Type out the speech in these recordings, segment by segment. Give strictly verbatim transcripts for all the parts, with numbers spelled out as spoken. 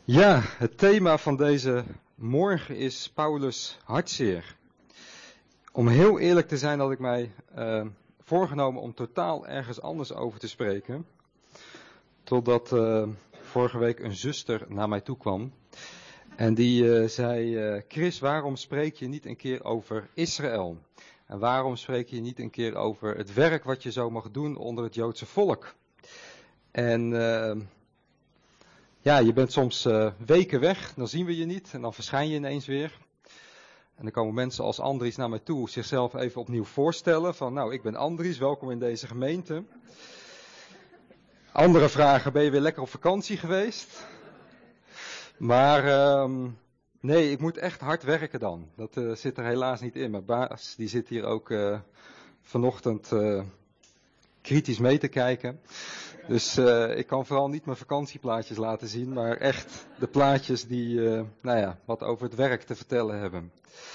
Ja, het thema van deze morgen is Paulus' hartzeer. Om heel eerlijk te zijn had ik mij uh, voorgenomen om totaal ergens anders over te spreken. Totdat uh, vorige week een zuster naar mij toe kwam. En die uh, zei, uh, Chris, waarom spreek je niet een keer over Israël? En waarom spreek je niet een keer over het werk wat je zo mag doen onder het Joodse volk? En uh, ja, je bent soms uh, weken weg, dan zien we je niet en dan verschijn je ineens weer. En dan komen mensen als Andries naar mij toe, zichzelf even opnieuw voorstellen van, nou, ik ben Andries, welkom in deze gemeente. Andere vragen, ben je weer lekker op vakantie geweest? Maar uh, nee, ik moet echt hard werken dan. Dat uh, zit er helaas niet in. Mijn baas, die zit hier ook uh, vanochtend uh, kritisch mee te kijken. Dus uh, ik kan vooral niet mijn vakantieplaatjes laten zien, maar echt de plaatjes die, uh, nou ja, wat over het werk te vertellen hebben.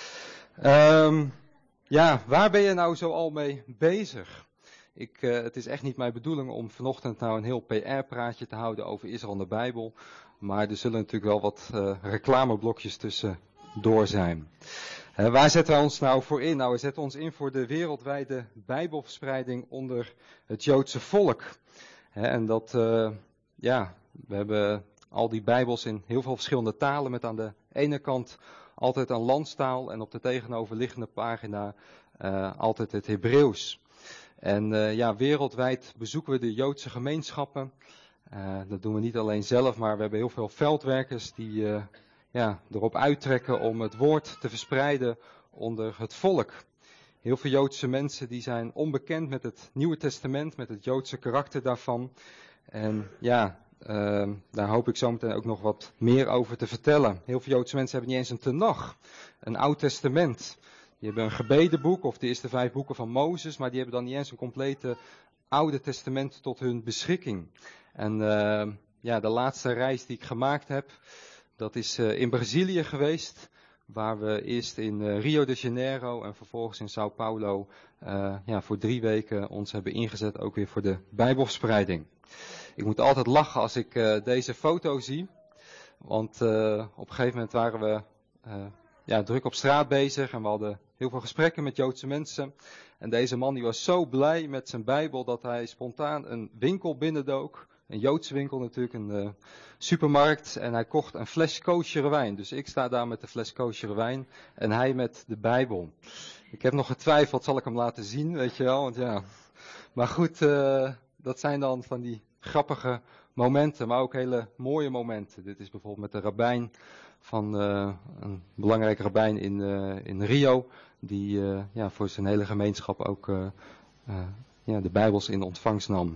Um, ja, waar ben je nou zo al mee bezig? Ik, uh, het is echt niet mijn bedoeling om vanochtend nou een heel P R-praatje te houden over Israël en de Bijbel. Maar er zullen natuurlijk wel wat uh, reclameblokjes tussendoor zijn. Uh, waar zetten wij ons nou voor in? Nou, we zetten ons in voor de wereldwijde Bijbelverspreiding onder het Joodse volk. He, en dat, uh, ja, we hebben al die Bijbels in heel veel verschillende talen met aan de ene kant altijd een landstaal en op de tegenoverliggende pagina uh, altijd het Hebreeuws. En uh, ja, wereldwijd bezoeken we de Joodse gemeenschappen. Uh, dat doen we niet alleen zelf, maar we hebben heel veel veldwerkers die uh, ja, erop uittrekken om het woord te verspreiden onder het volk. Heel veel Joodse mensen die zijn onbekend met het Nieuwe Testament, met het Joodse karakter daarvan. En ja, uh, daar hoop ik zo meteen ook nog wat meer over te vertellen. Heel veel Joodse mensen hebben niet eens een Tenach, een Oud Testament. Die hebben een gebedenboek of de eerste vijf boeken van Mozes, maar die hebben dan niet eens een complete Oude Testament tot hun beschikking. En uh, ja, de laatste reis die ik gemaakt heb, dat is uh, in Brazilië geweest. Waar we eerst in uh, Rio de Janeiro en vervolgens in Sao Paulo uh, ja, voor drie weken ons hebben ingezet, ook weer voor de Bijbelverspreiding. Ik moet altijd lachen als ik uh, deze foto zie, want uh, op een gegeven moment waren we uh, ja, druk op straat bezig en we hadden heel veel gesprekken met Joodse mensen. En deze man die was zo blij met zijn Bijbel dat hij spontaan een winkel binnendook. Een Joodse winkel natuurlijk, een uh, supermarkt. En hij kocht een fles kosher wijn. Dus ik sta daar met de fles kosher wijn en hij met de Bijbel. Ik heb nog getwijfeld, zal ik hem laten zien, weet je wel. Want ja. Maar goed, uh, dat zijn dan van die grappige momenten, maar ook hele mooie momenten. Dit is bijvoorbeeld met de rabbijn van uh, een belangrijke rabbijn in, uh, in Rio. Die uh, ja, voor zijn hele gemeenschap ook uh, uh, ja, de Bijbels in ontvangst nam.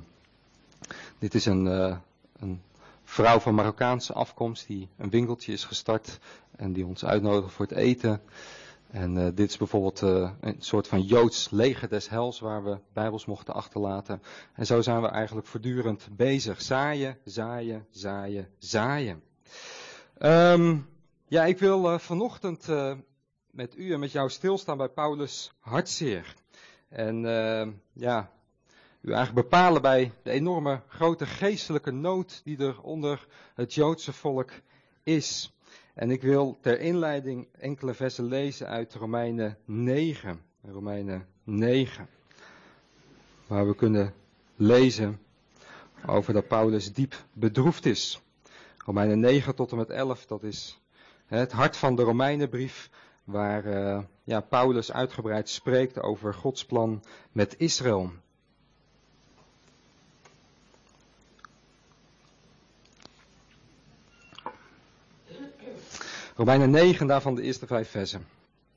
Dit is een, uh, een vrouw van Marokkaanse afkomst die een winkeltje is gestart en die ons uitnodigt voor het eten. En uh, dit is bijvoorbeeld uh, een soort van Joods leger des hels waar we Bijbels mochten achterlaten. En zo zijn we eigenlijk voortdurend bezig. Zaaien, zaaien, zaaien, zaaien. Um, ja, ik wil uh, vanochtend uh, met u en met jou stilstaan bij Paulus' hartzeer. En uh, ja... U eigenlijk bepalen bij de enorme grote geestelijke nood die er onder het Joodse volk is. En ik wil ter inleiding enkele versen lezen uit Romeinen negen. Romeinen negen. Waar we kunnen lezen over dat Paulus diep bedroefd is. Romeinen negen tot en met elf, dat is het hart van de Romeinenbrief. Waar uh, ja, Paulus uitgebreid spreekt over Gods plan met Israël. Romeinen negen, daarvan de eerste vijf versen.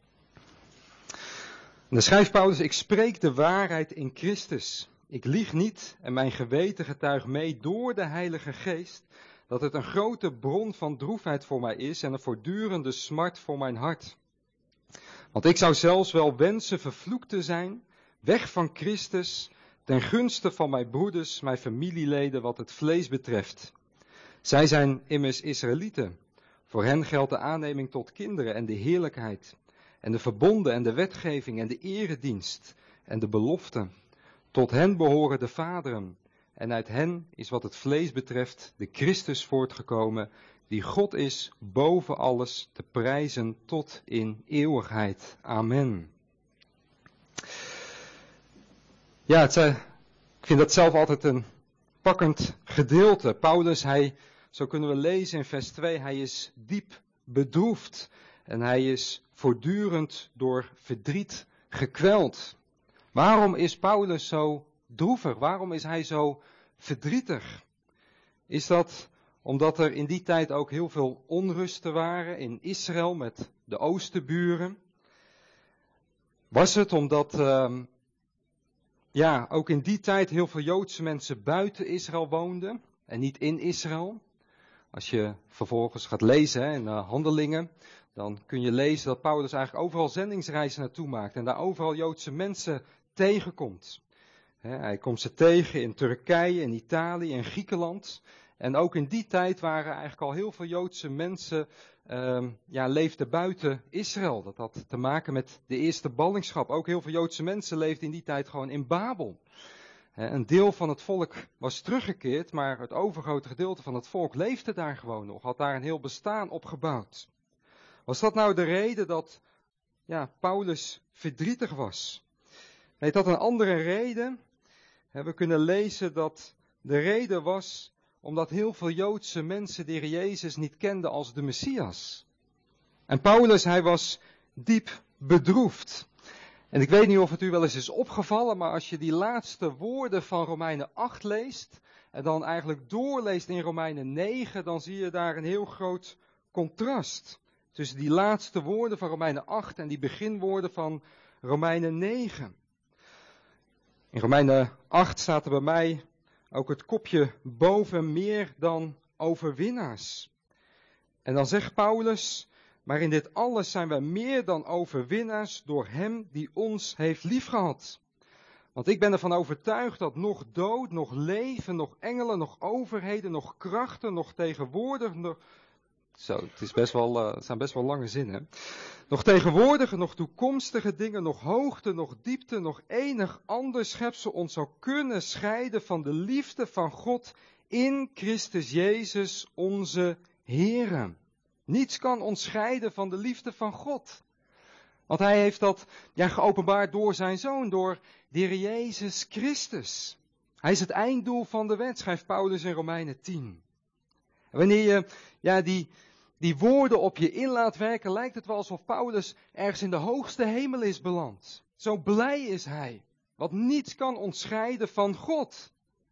En dan schrijft Paulus, ik spreek de waarheid in Christus. Ik lieg niet en mijn geweten getuigt mee door de Heilige Geest dat het een grote bron van droefheid voor mij is en een voortdurende smart voor mijn hart. Want ik zou zelfs wel wensen vervloekt te zijn, weg van Christus, ten gunste van mijn broeders, mijn familieleden wat het vlees betreft. Zij zijn immers Israëlieten. Voor hen geldt de aanneming tot kinderen en de heerlijkheid en de verbonden en de wetgeving en de eredienst en de belofte. Tot hen behoren de vaderen en uit hen is wat het vlees betreft de Christus voortgekomen die God is boven alles te prijzen tot in eeuwigheid. Amen. Ja, het, uh, ik vind dat zelf altijd een pakkend gedeelte. Paulus, hij, zo kunnen we lezen in vers twee, hij is diep bedroefd en hij is voortdurend door verdriet gekweld. Waarom is Paulus zo droevig? Waarom is hij zo verdrietig? Is dat omdat er in die tijd ook heel veel onrusten waren in Israël met de oostenburen? Was het omdat uh, ja, ook in die tijd heel veel Joodse mensen buiten Israël woonden en niet in Israël? Als je vervolgens gaat lezen hè, in uh, Handelingen, dan kun je lezen dat Paulus eigenlijk overal zendingsreizen naartoe maakt en daar overal Joodse mensen tegenkomt. He, hij komt ze tegen in Turkije, in Italië, in Griekenland. En ook in die tijd waren eigenlijk al heel veel Joodse mensen uh, ja, leefden buiten Israël. Dat had te maken met de eerste ballingschap. Ook heel veel Joodse mensen leefden in die tijd gewoon in Babel. He, een deel van het volk was teruggekeerd, maar het overgrote gedeelte van het volk leefde daar gewoon nog. Had daar een heel bestaan opgebouwd. Was dat nou de reden dat ja, Paulus verdrietig was? Nee, dat een andere reden. We kunnen lezen dat de reden was omdat heel veel Joodse mensen de Heer Jezus niet kenden als de Messias. En Paulus, hij was diep bedroefd. En ik weet niet of het u wel eens is opgevallen, maar als je die laatste woorden van Romeinen acht leest en dan eigenlijk doorleest in Romeinen negen, dan zie je daar een heel groot contrast tussen die laatste woorden van Romeinen acht en die beginwoorden van Romeinen negen. In Romeinen acht staat er bij mij ook het kopje boven meer dan overwinnaars. En dan zegt Paulus, maar in dit alles zijn wij meer dan overwinnaars door hem die ons heeft liefgehad. Want ik ben ervan overtuigd dat nog dood, nog leven, nog engelen, nog overheden, nog krachten, nog tegenwoordig, nog... Zo, het is best wel, uh, het zijn best wel lange zinnen. Nog tegenwoordige, nog toekomstige dingen, nog hoogte, nog diepte, nog enig ander schepsel ons zou kunnen scheiden van de liefde van God in Christus Jezus onze Heere. Niets kan ons scheiden van de liefde van God. Want hij heeft dat ja, geopenbaard door zijn Zoon, door de Heer Jezus Christus. Hij is het einddoel van de wet, schrijft Paulus in Romeinen tien. En wanneer je ja, die, die woorden op je in laat werken, lijkt het wel alsof Paulus ergens in de hoogste hemel is beland. Zo blij is hij, want niets kan ons scheiden van God.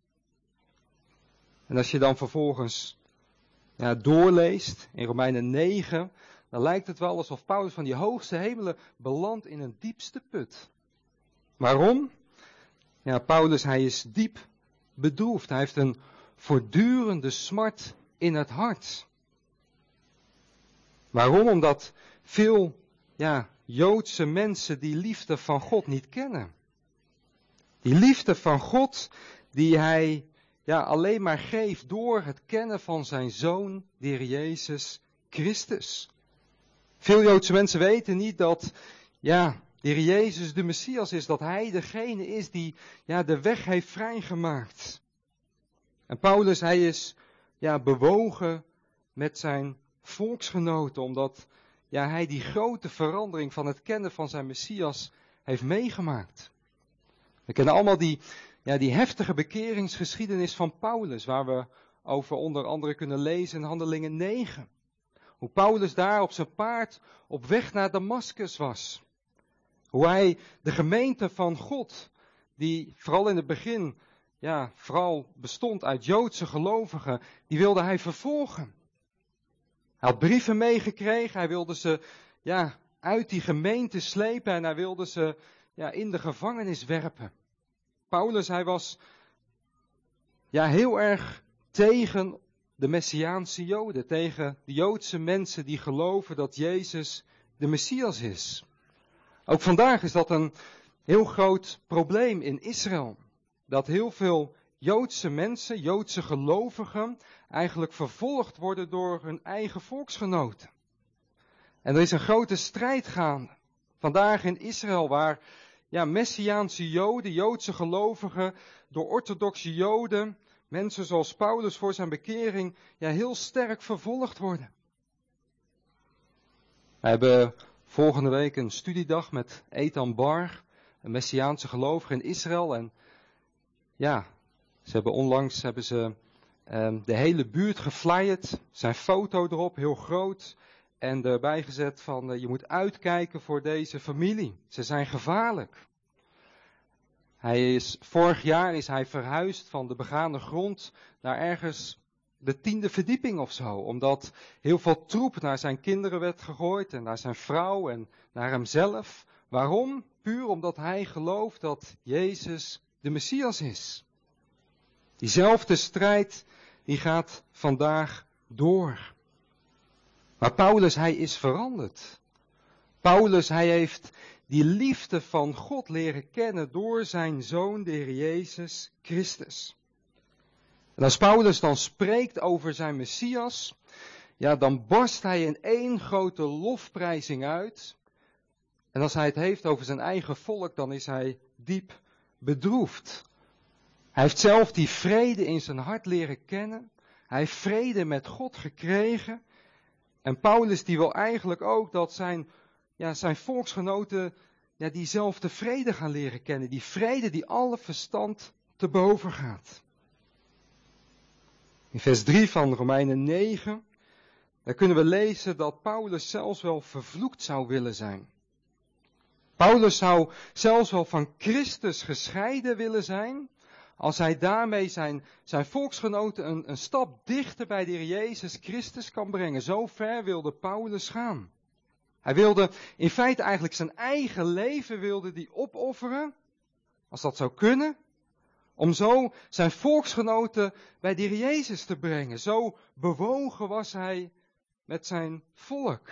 En als je dan vervolgens ja, doorleest in Romeinen negen, dan lijkt het wel alsof Paulus van die hoogste hemelen belandt in een diepste put. Waarom? Ja, Paulus, hij is diep bedroefd. Hij heeft een voortdurende smart in het hart. Waarom? Omdat veel ja, Joodse mensen die liefde van God niet kennen. Die liefde van God die hij ja, alleen maar geeft door het kennen van zijn Zoon, de Heer Jezus Christus. Veel Joodse mensen weten niet dat ja, de Heer Jezus de Messias is, dat hij degene is die ja, de weg heeft vrijgemaakt. En Paulus, hij is ja, bewogen met zijn volksgenoten, omdat ja, hij die grote verandering van het kennen van zijn Messias heeft meegemaakt. We kennen allemaal die, ja, die heftige bekeringsgeschiedenis van Paulus, waar we over onder andere kunnen lezen in Handelingen negen. Hoe Paulus daar op zijn paard op weg naar Damaskus was. Hoe hij de gemeente van God, die vooral in het begin ja, vooral bestond uit Joodse gelovigen, die wilde hij vervolgen. Hij had brieven meegekregen, hij wilde ze ja, uit die gemeente slepen en hij wilde ze ja, in de gevangenis werpen. Paulus, hij was ja, heel erg tegen de Messiaanse Joden, tegen de Joodse mensen die geloven dat Jezus de Messias is. Ook vandaag is dat een heel groot probleem in Israël. Dat heel veel Joodse mensen, Joodse gelovigen, eigenlijk vervolgd worden door hun eigen volksgenoten. En er is een grote strijd gaande. Vandaag in Israël waar ja, Messiaanse Joden, Joodse gelovigen, door orthodoxe Joden mensen zoals Paulus voor zijn bekering ja, heel sterk vervolgd worden. We hebben volgende week een studiedag met Ethan Bar, een Messiaanse gelovige in Israël. En ja, ze hebben onlangs hebben ze um, de hele buurt geflyerd, zijn foto erop, heel groot. En erbij gezet van uh, je moet uitkijken voor deze familie. Ze zijn gevaarlijk. Hij is, vorig jaar is hij verhuisd van de begane grond naar ergens de tiende verdieping of zo. Omdat heel veel troep naar zijn kinderen werd gegooid en naar zijn vrouw en naar hemzelf. Waarom? Puur omdat hij gelooft dat Jezus de Messias is. Diezelfde strijd die gaat vandaag door. Maar Paulus, hij is veranderd. Paulus, hij heeft die liefde van God leren kennen door zijn Zoon, de Heer Jezus Christus. En als Paulus dan spreekt over zijn Messias, ja, dan barst hij in één grote lofprijzing uit. En als hij het heeft over zijn eigen volk, dan is hij diep bedroefd. Hij heeft zelf die vrede in zijn hart leren kennen. Hij heeft vrede met God gekregen. En Paulus die wil eigenlijk ook dat zijn, ja, zijn volksgenoten ja, diezelfde vrede gaan leren kennen. Die vrede die alle verstand te boven gaat. In vers drie van Romeinen negen, daar kunnen we lezen dat Paulus zelfs wel vervloekt zou willen zijn. Paulus zou zelfs wel van Christus gescheiden willen zijn, als hij daarmee zijn, zijn volksgenoten een, een stap dichter bij de Heer Jezus Christus kan brengen. Zo ver wilde Paulus gaan. Hij wilde in feite eigenlijk zijn eigen leven wilde die opofferen, als dat zou kunnen, om zo zijn volksgenoten bij de Heer Jezus te brengen. Zo bewogen was hij met zijn volk.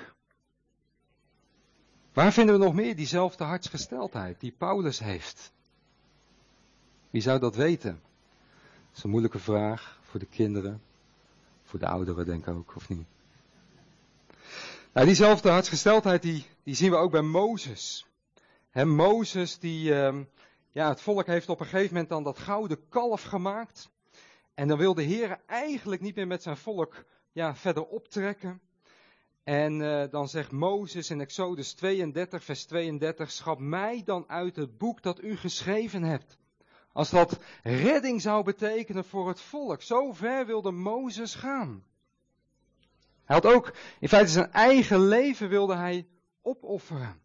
Waar vinden we nog meer diezelfde hartsgesteldheid die Paulus heeft? Wie zou dat weten? Dat is een moeilijke vraag voor de kinderen, voor de ouderen denk ik ook, of niet? Nou, diezelfde hartsgesteldheid die, die zien we ook bij Mozes. He, Mozes, die, uh, ja, het volk heeft op een gegeven moment dan dat gouden kalf gemaakt. En dan wil de Heer eigenlijk niet meer met zijn volk ja, verder optrekken. En uh, dan zegt Mozes in Exodus tweeëndertig, vers tweeëndertig, schap mij dan uit het boek dat u geschreven hebt. Als dat redding zou betekenen voor het volk. Zo ver wilde Mozes gaan. Hij had ook in feite zijn eigen leven wilde hij opofferen.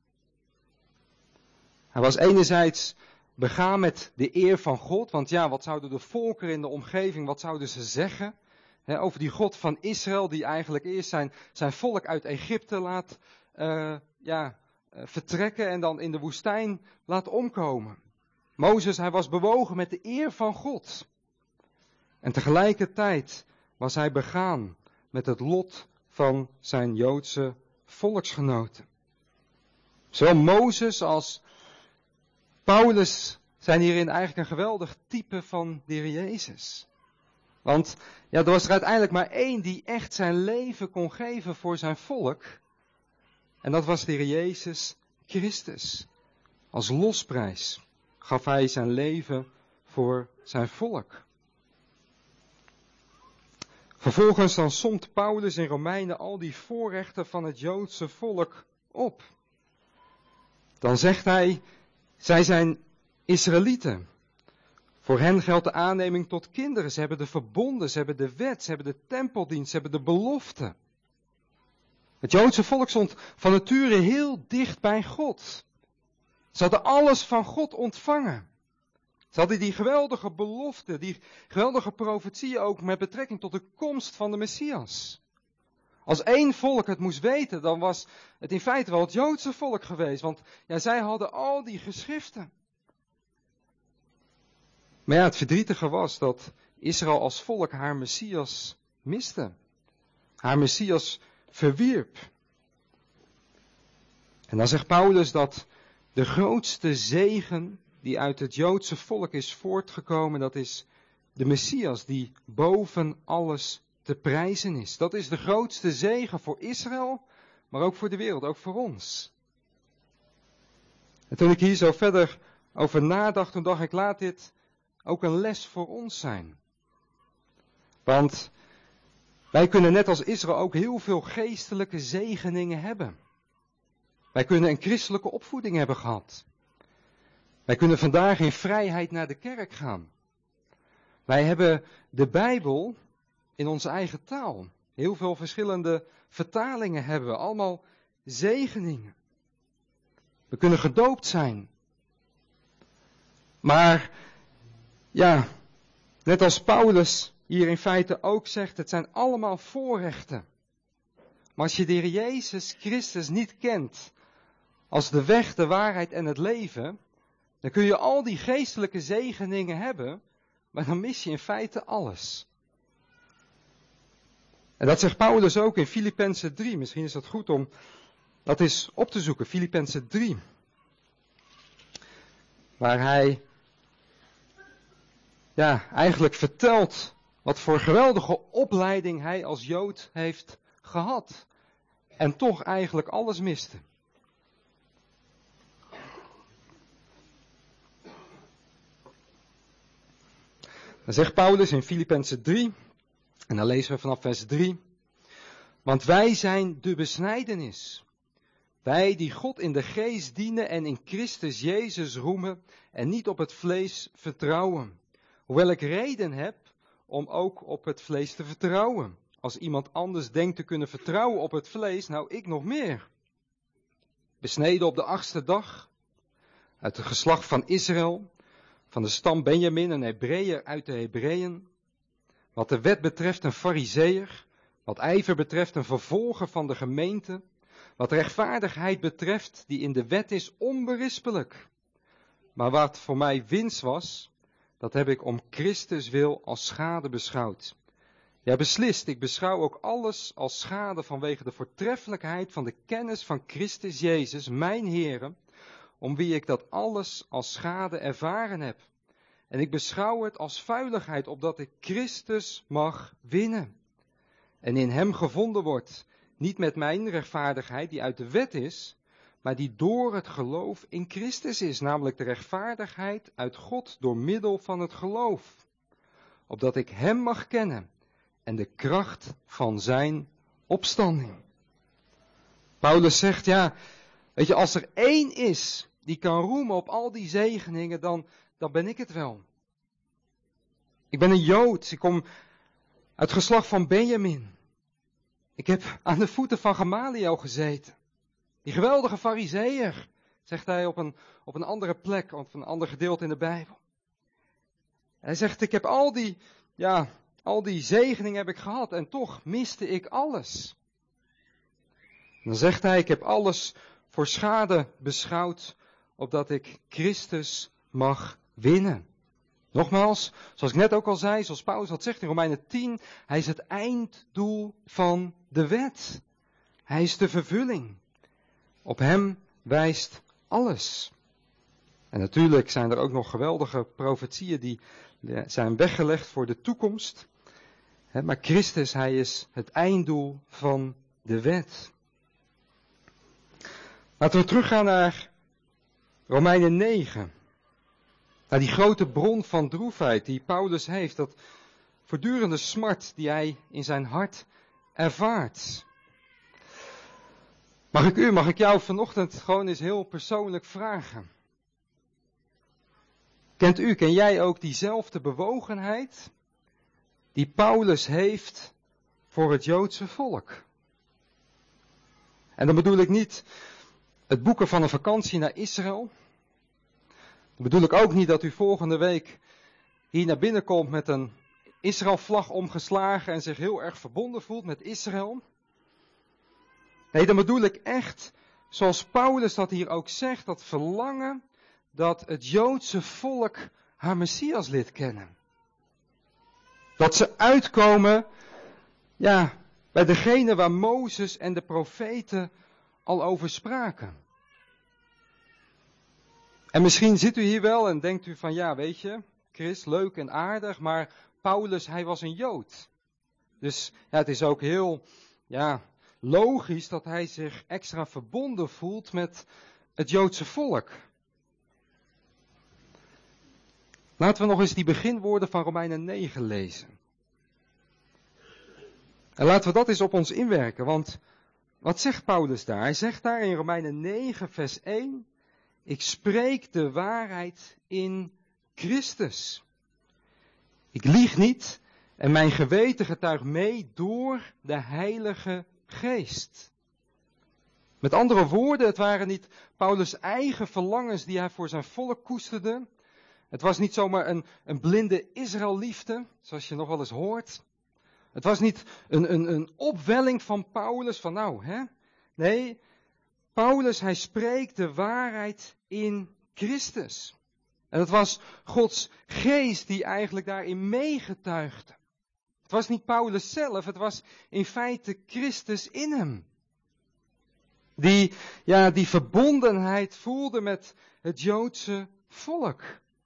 Hij was enerzijds begaan met de eer van God. Want ja, wat zouden de volkeren in de omgeving, wat zouden ze zeggen? He, over die God van Israël die eigenlijk eerst zijn, zijn volk uit Egypte laat uh, ja, uh, vertrekken en dan in de woestijn laat omkomen. Mozes, hij was bewogen met de eer van God. En tegelijkertijd was hij begaan met het lot van zijn Joodse volksgenoten. Zowel Mozes als Paulus zijn hierin eigenlijk een geweldig type van de Heer Jezus. Want ja, er was er uiteindelijk maar één die echt zijn leven kon geven voor zijn volk. En dat was de Heer Jezus Christus. Als losprijs gaf hij zijn leven voor zijn volk. Vervolgens dan somt Paulus in Romeinen al die voorrechten van het Joodse volk op. Dan zegt hij, zij zijn Israëlieten. Voor hen geldt de aanneming tot kinderen. Ze hebben de verbonden, ze hebben de wet, ze hebben de tempeldienst, ze hebben de belofte. Het Joodse volk stond van nature heel dicht bij God. Ze hadden alles van God ontvangen. Ze hadden die geweldige belofte, die geweldige profetie ook met betrekking tot de komst van de Messias. Als één volk het moest weten, dan was het in feite wel het Joodse volk geweest. Want ja, zij hadden al die geschriften. Maar ja, het verdrietige was dat Israël als volk haar Messias miste. Haar Messias verwierp. En dan zegt Paulus dat de grootste zegen die uit het Joodse volk is voortgekomen, dat is de Messias die boven alles te prijzen is. Dat is de grootste zegen voor Israël, maar ook voor de wereld, ook voor ons. En toen ik hier zo verder over nadacht, toen dacht ik, laat dit ook een les voor ons zijn. Want wij kunnen net als Israël ook heel veel geestelijke zegeningen hebben. Wij kunnen een christelijke opvoeding hebben gehad. Wij kunnen vandaag in vrijheid naar de kerk gaan. Wij hebben de Bijbel in onze eigen taal. Heel veel verschillende vertalingen hebben we, allemaal zegeningen. We kunnen gedoopt zijn. Maar ja, net als Paulus hier in feite ook zegt, het zijn allemaal voorrechten. Maar als je de Heer Jezus Christus niet kent als de weg, de waarheid en het leven, dan kun je al die geestelijke zegeningen hebben, maar dan mis je in feite alles. En dat zegt Paulus ook in Filippenzen drie. Misschien is dat goed om dat eens op te zoeken. Filippenzen drie. Waar hij ja, eigenlijk vertelt wat voor geweldige opleiding hij als Jood heeft gehad. En toch eigenlijk alles miste. Dan zegt Paulus in Filippenzen drie, en dan lezen we vanaf vers drie. Want wij zijn de besnijdenis. Wij die God in de geest dienen en in Christus Jezus roemen en niet op het vlees vertrouwen. Hoewel ik reden heb om ook op het vlees te vertrouwen. Als iemand anders denkt te kunnen vertrouwen op het vlees, nou ik nog meer. Besneden op de achtste dag, uit het geslacht van Israël, van de stam Benjamin, een Hebreeër uit de Hebreeën. Wat de wet betreft een Farizeeër, wat ijver betreft een vervolger van de gemeente, wat rechtvaardigheid betreft die in de wet is onberispelijk. Maar wat voor mij winst was, dat heb ik om Christus wil als schade beschouwd. Ja, beslist, ik beschouw ook alles als schade vanwege de voortreffelijkheid van de kennis van Christus Jezus, mijn Heere, om wie ik dat alles als schade ervaren heb. En ik beschouw het als vuiligheid, opdat ik Christus mag winnen. En in hem gevonden wordt, niet met mijn rechtvaardigheid die uit de wet is, maar die door het geloof in Christus is, namelijk de rechtvaardigheid uit God door middel van het geloof. Opdat ik hem mag kennen en de kracht van zijn opstanding. Paulus zegt, ja, weet je, als er één is die kan roemen op al die zegeningen, dan, dan ben ik het wel. Ik ben een Jood, ik kom uit het geslacht van Benjamin. Ik heb aan de voeten van Gamaliel gezeten. Die geweldige Farizeeër, zegt hij op een, op een andere plek, op een ander gedeelte in de Bijbel. Hij zegt, ik heb al die, ja, al die zegeningen heb ik gehad en toch miste ik alles. En dan zegt hij, ik heb alles voor schade beschouwd, opdat ik Christus mag winnen. Nogmaals, zoals ik net ook al zei, zoals Paulus dat zegt in Romeinen tien, hij is het einddoel van de wet. Hij is de vervulling. Op hem wijst alles. En natuurlijk zijn er ook nog geweldige profetieën die zijn weggelegd voor de toekomst. Maar Christus, hij is het einddoel van de wet. Laten we teruggaan naar Romeinen negen. Naar die grote bron van droefheid die Paulus heeft. Dat voortdurende smart die hij in zijn hart ervaart. Mag ik u, mag ik jou vanochtend gewoon eens heel persoonlijk vragen. Kent u, ken jij ook diezelfde bewogenheid die Paulus heeft voor het Joodse volk? En dan bedoel ik niet het boeken van een vakantie naar Israël. Dan bedoel ik ook niet dat u volgende week hier naar binnen komt met een Israël-vlag omgeslagen en zich heel erg verbonden voelt met Israël. Nee, dan bedoel ik echt, zoals Paulus dat hier ook zegt, dat verlangen dat het Joodse volk haar Messias leert kennen. Dat ze uitkomen, ja, bij degene waar Mozes en de profeten al over spraken. En misschien zit u hier wel en denkt u van, ja, weet je, Chris, leuk en aardig, maar Paulus, hij was een Jood. Dus ja, het is ook heel, ja, logisch dat hij zich extra verbonden voelt met het Joodse volk. Laten we nog eens die beginwoorden van Romeinen negen lezen. En laten we dat eens op ons inwerken, want wat zegt Paulus daar? Hij zegt daar in Romeinen negen vers één, ik spreek de waarheid in Christus. Ik lieg niet en mijn geweten getuigt mee door de Heilige Geest. Met andere woorden, het waren niet Paulus' eigen verlangens die hij voor zijn volk koesterde. Het was niet zomaar een, een blinde Israëlliefde, zoals je nog wel eens hoort. Het was niet een, een, een opwelling van Paulus van nou, hè? Nee, Paulus hij spreekt de waarheid in Christus. En het was Gods geest die eigenlijk daarin meegetuigde. Het was niet Paulus zelf, het was in feite Christus in hem. Die, ja, die verbondenheid voelde met het Joodse volk.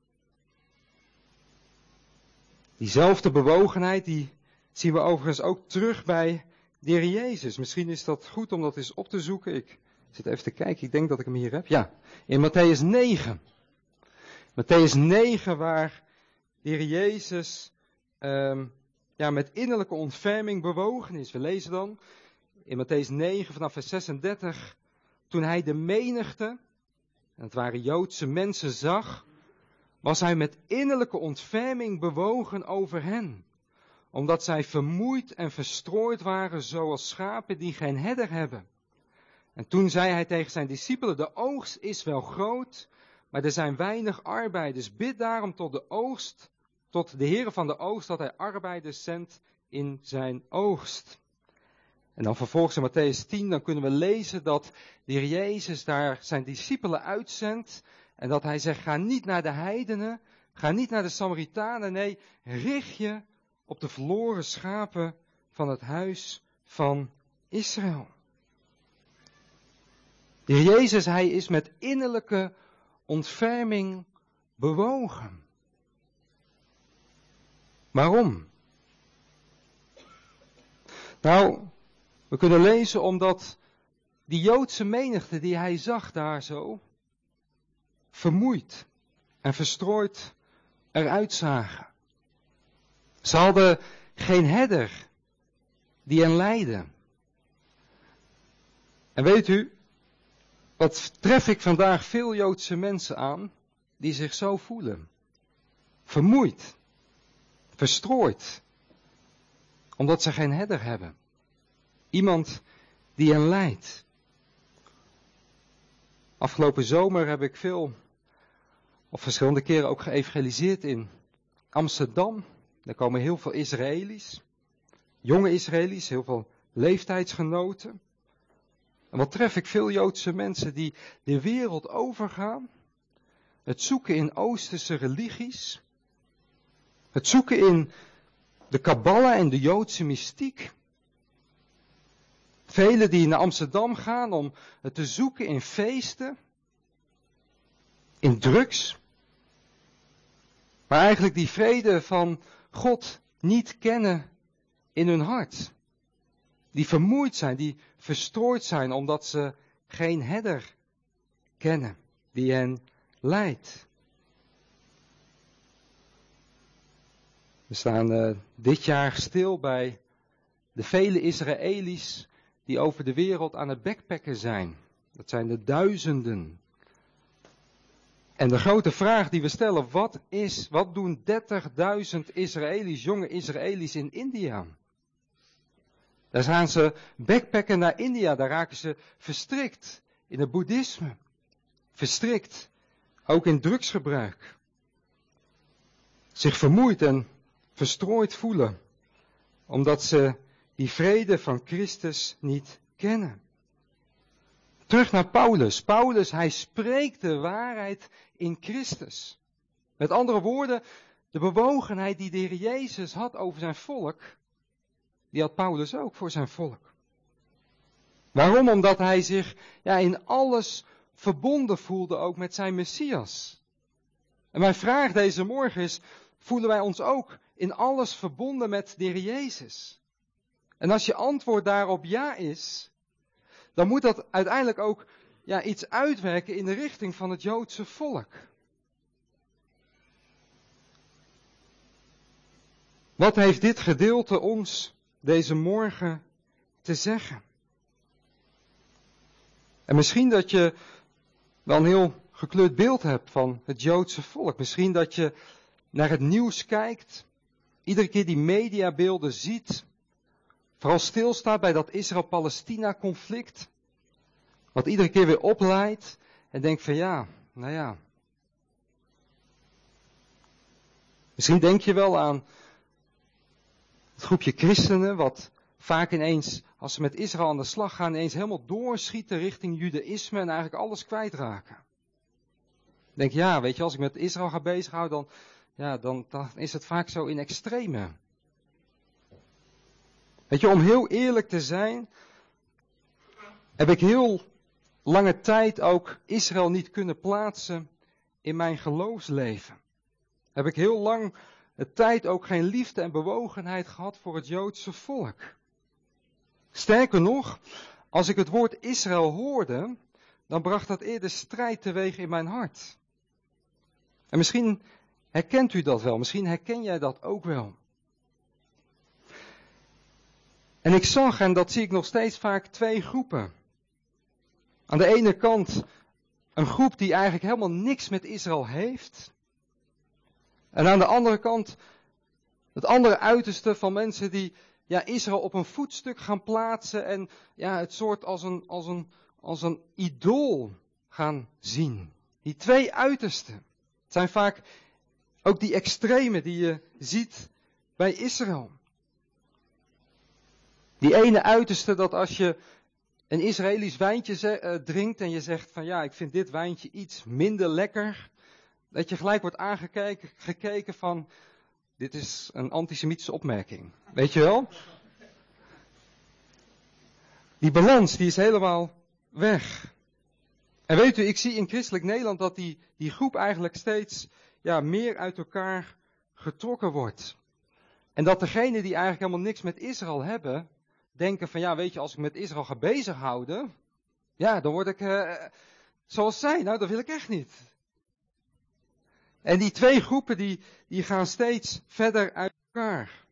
Diezelfde bewogenheid, die zien we overigens ook terug bij de Heer Jezus. Misschien is dat goed om dat eens op te zoeken. Ik zit even te kijken, ik denk dat ik hem hier heb. Ja, in Matthäus negen. Matthäus negen waar de Heer Jezus um, ja, met innerlijke ontferming bewogen is. We lezen dan in Matthäus negen vanaf vers zesendertig. Toen hij de menigte, en het waren Joodse mensen, zag, was hij met innerlijke ontferming bewogen over hen. Omdat zij vermoeid en verstrooid waren zoals schapen die geen herder hebben. En toen zei hij tegen zijn discipelen, de oogst is wel groot, maar er zijn weinig arbeiders. Bid daarom tot de oogst, tot de Heere van de oogst, dat hij arbeiders zendt in zijn oogst. En dan vervolgens in Matthäus tien, dan kunnen we lezen dat de Heer Jezus daar zijn discipelen uitzendt. En dat hij zegt, ga niet naar de heidenen, ga niet naar de Samaritanen. Nee, richt je op de verloren schapen van het huis van Israël. De Heer Jezus, hij is met innerlijke ontferming bewogen. Waarom? Nou, we kunnen lezen omdat die Joodse menigte die hij zag daar zo, vermoeid en verstrooid eruit zagen. Ze hadden geen herder die hen leidde. En weet u, wat tref ik vandaag veel Joodse mensen aan die zich zo voelen. Vermoeid, verstrooid, omdat ze geen herder hebben. Iemand die hen leidt. Afgelopen zomer heb ik veel, of verschillende keren ook geëvangeliseerd in Amsterdam. Daar komen heel veel Israëli's, jonge Israëli's, heel veel leeftijdsgenoten. En wat tref ik veel Joodse mensen die de wereld overgaan. Het zoeken in Oosterse religies. Het zoeken in de Kabbala en de Joodse mystiek. Velen die naar Amsterdam gaan om het te zoeken in feesten. In drugs. Maar eigenlijk die vrede van God niet kennen in hun hart. Die vermoeid zijn, die verstrooid zijn omdat ze geen herder kennen die hen leidt. We staan uh, dit jaar stil bij de vele Israëli's die over de wereld aan het backpacken zijn. Dat zijn de duizenden. En de grote vraag die we stellen, wat is, wat doen dertigduizend Israëli's, jonge Israëli's in India? Daar gaan ze backpacken naar India, daar raken ze verstrikt in het boeddhisme. Verstrikt, ook in drugsgebruik. Zich vermoeid en verstrooid voelen, omdat ze die vrede van Christus niet kennen. Terug naar Paulus. Paulus, hij spreekt de waarheid in Christus. Met andere woorden, de bewogenheid die de Heer Jezus had over zijn volk, die had Paulus ook voor zijn volk. Waarom? Omdat hij zich ja, in alles verbonden voelde ook met zijn Messias. En mijn vraag deze morgen is, voelen wij ons ook in alles verbonden met de Heer Jezus? En als je antwoord daarop ja is, dan moet dat uiteindelijk ook ja, iets uitwerken in de richting van het Joodse volk. Wat heeft dit gedeelte ons deze morgen te zeggen? En misschien dat je wel een heel gekleurd beeld hebt van het Joodse volk. Misschien dat je naar het nieuws kijkt, iedere keer die mediabeelden ziet, vooral stilstaat bij dat Israël-Palestina-conflict, wat iedere keer weer opleidt en denkt van ja, nou ja. Misschien denk je wel aan het groepje christenen, wat vaak ineens, als ze met Israël aan de slag gaan, ineens helemaal doorschieten richting judaïsme en eigenlijk alles kwijtraken. Denk ja, weet je, als ik met Israël ga bezighouden, dan, ja, dan, dan is het vaak zo in extreme. Weet je, om heel eerlijk te zijn, heb ik heel lange tijd ook Israël niet kunnen plaatsen in mijn geloofsleven. Heb ik heel lang de tijd ook geen liefde en bewogenheid gehad voor het Joodse volk. Sterker nog, als ik het woord Israël hoorde, dan bracht dat eerder strijd teweeg in mijn hart. En misschien herkent u dat wel, misschien herken jij dat ook wel. En ik zag, en dat zie ik nog steeds vaak, twee groepen. Aan de ene kant een groep die eigenlijk helemaal niks met Israël heeft. En aan de andere kant het andere uiterste van mensen die ja, Israël op een voetstuk gaan plaatsen en ja, het soort als een, als een, als een idool gaan zien. Die twee uitersten. Het zijn vaak ook die extreme die je ziet bij Israël. Die ene uiterste dat als je een Israëlisch wijntje ze, uh, drinkt en je zegt van ja, ik vind dit wijntje iets minder lekker. Dat je gelijk wordt aangekeken gekeken van, dit is een antisemitische opmerking. Weet je wel? Die balans die is helemaal weg. En weet u, ik zie in christelijk Nederland dat die, die groep eigenlijk steeds ja, meer uit elkaar getrokken wordt. En dat degenen die eigenlijk helemaal niks met Israël hebben, denken van ja, weet je, als ik met Israël ga bezighouden, ja, dan word ik uh, zoals zij. Nou, dat wil ik echt niet. En die twee groepen die, die gaan steeds verder uit elkaar.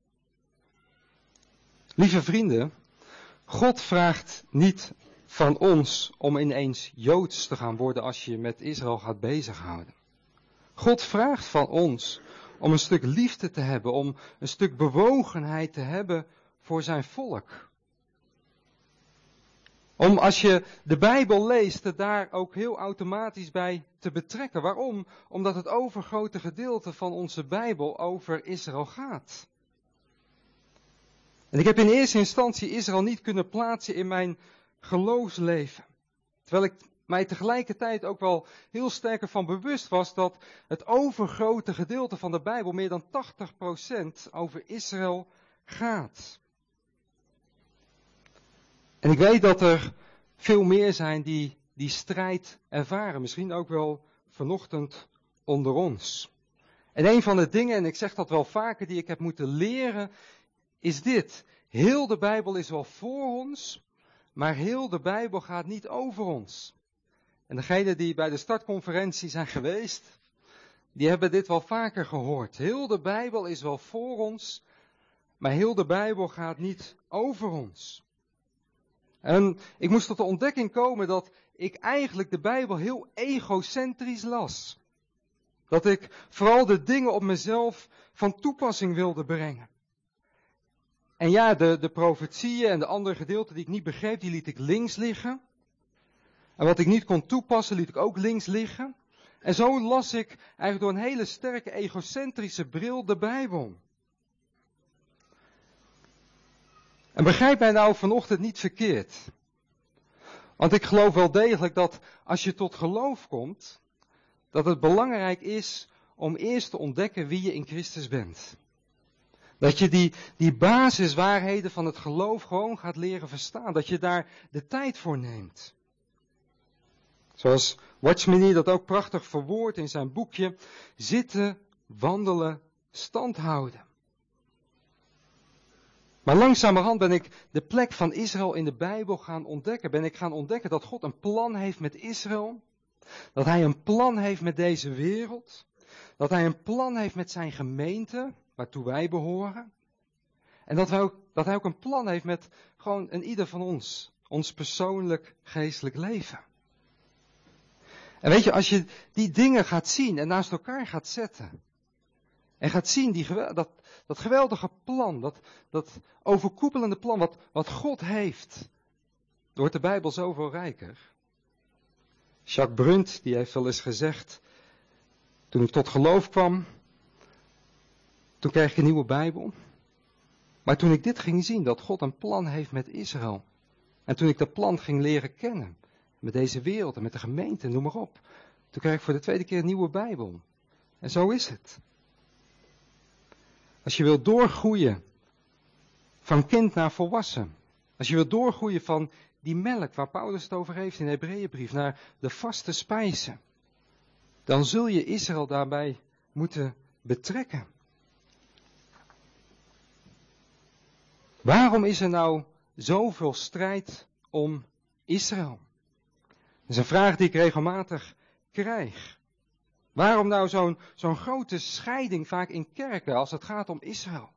Lieve vrienden, God vraagt niet van ons om ineens Joods te gaan worden als je je met Israël gaat bezighouden. God vraagt van ons om een stuk liefde te hebben, om een stuk bewogenheid te hebben voor zijn volk. Om als je de Bijbel leest, het daar ook heel automatisch bij te betrekken. Waarom? Omdat het overgrote gedeelte van onze Bijbel over Israël gaat. En ik heb in eerste instantie Israël niet kunnen plaatsen in mijn geloofsleven. Terwijl ik mij tegelijkertijd ook wel heel sterk ervan bewust was dat het overgrote gedeelte van de Bijbel, meer dan tachtig procent, over Israël gaat. En ik weet dat er veel meer zijn die die strijd ervaren. Misschien ook wel vanochtend onder ons. En een van de dingen, en ik zeg dat wel vaker, die ik heb moeten leren, is dit. Heel de Bijbel is wel voor ons, maar heel de Bijbel gaat niet over ons. En degenen die bij de startconferentie zijn geweest, die hebben dit wel vaker gehoord. Heel de Bijbel is wel voor ons, maar heel de Bijbel gaat niet over ons. En ik moest tot de ontdekking komen dat ik eigenlijk de Bijbel heel egocentrisch las. Dat ik vooral de dingen op mezelf van toepassing wilde brengen. En ja, de, de profetieën en de andere gedeelten die ik niet begreep, die liet ik links liggen. En wat ik niet kon toepassen, liet ik ook links liggen. En zo las ik eigenlijk door een hele sterke egocentrische bril de Bijbel. En begrijp mij nou vanochtend niet verkeerd. Want ik geloof wel degelijk dat als je tot geloof komt, dat het belangrijk is om eerst te ontdekken wie je in Christus bent. Dat je die, die basiswaarheden van het geloof gewoon gaat leren verstaan. Dat je daar de tijd voor neemt. Zoals Watchmeni dat ook prachtig verwoordt in zijn boekje. Zitten, wandelen, stand houden. Maar langzamerhand ben ik de plek van Israël in de Bijbel gaan ontdekken. Ben ik gaan ontdekken dat God een plan heeft met Israël. Dat hij een plan heeft met deze wereld. Dat hij een plan heeft met zijn gemeente, waartoe wij behoren. En dat, wij ook, dat hij ook een plan heeft met gewoon een ieder van ons. Ons persoonlijk geestelijk leven. En weet je, als je die dingen gaat zien en naast elkaar gaat zetten. En gaat zien die, dat, dat geweldige plan, dat, dat overkoepelende plan wat, wat God heeft. Dan wordt de Bijbel zoveel rijker. Jacques Brunt, die heeft wel eens gezegd, toen ik tot geloof kwam, toen kreeg ik een nieuwe Bijbel. Maar toen ik dit ging zien, dat God een plan heeft met Israël. En toen ik dat plan ging leren kennen, met deze wereld en met de gemeente, noem maar op. Toen kreeg ik voor de tweede keer een nieuwe Bijbel. En zo is het. Als je wilt doorgroeien van kind naar volwassen. Als je wilt doorgroeien van die melk waar Paulus het over heeft in de Hebreeënbrief naar de vaste spijzen. Dan zul je Israël daarbij moeten betrekken. Waarom is er nou zoveel strijd om Israël? Dat is een vraag die ik regelmatig krijg. Waarom nou zo'n zo'n grote scheiding vaak in kerken als het gaat om Israël?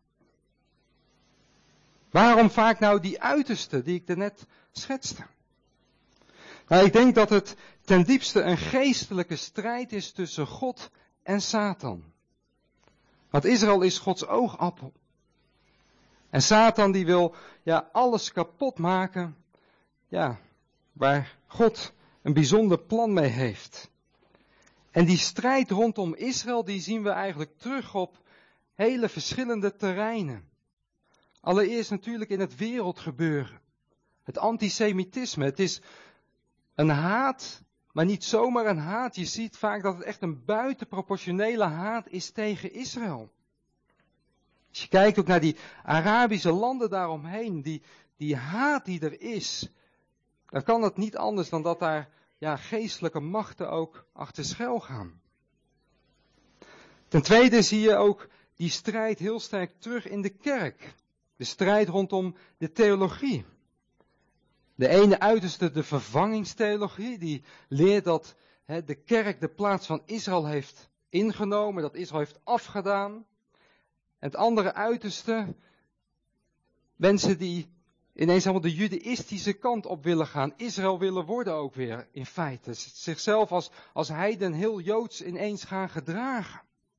Waarom vaak nou die uiterste die ik daarnet schetste? Nou, ik denk dat het ten diepste een geestelijke strijd is tussen God en Satan. Want Israël is Gods oogappel. En Satan die wil ja, alles kapot maken, ja, waar God een bijzonder plan mee heeft. En die strijd rondom Israël, die zien we eigenlijk terug op hele verschillende terreinen. Allereerst natuurlijk in het wereldgebeuren. Het antisemitisme. Het is een haat, maar niet zomaar een haat. Je ziet vaak dat het echt een buitenproportionele haat is tegen Israël. Als je kijkt ook naar die Arabische landen daaromheen, die, die haat die er is, dan kan het niet anders dan dat daar ja, geestelijke machten ook achter schuil gaan. Ten tweede zie je ook die strijd heel sterk terug in de kerk. De strijd rondom de theologie. De ene uiterste de vervangingstheologie, die leert dat he, de kerk de plaats van Israël heeft ingenomen, dat Israël heeft afgedaan. En het andere uiterste, mensen die ineens allemaal de judaïstische kant op willen gaan. Israël willen worden ook weer, in feite. Zichzelf als, als heiden heel joods ineens gaan gedragen.